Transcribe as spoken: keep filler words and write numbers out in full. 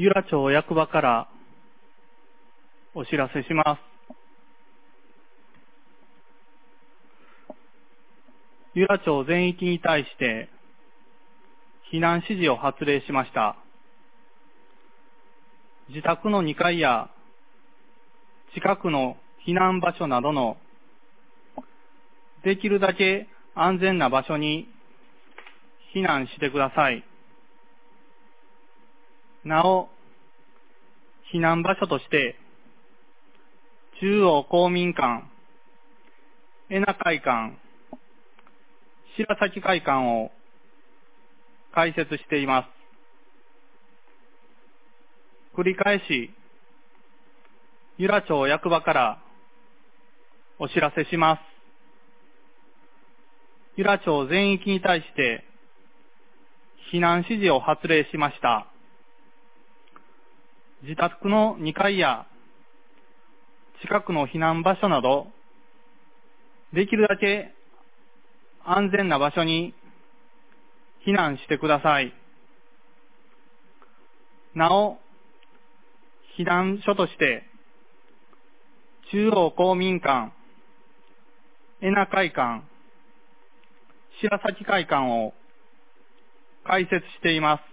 由良町役場からお知らせします。由良町全域に対して避難指示を発令しました。自宅のにかいや近くの避難場所などのできるだけ安全な場所に避難してください。なお、避難場所として、中央公民館、恵那会館、白崎会館を開設しています。繰り返し、由良町役場からお知らせします。由良町全域に対して避難指示を発令しました。自宅のにかいや近くの避難場所など、できるだけ安全な場所に避難してください。なお、避難所として、中央公民館、恵那会館、白崎会館を開設しています。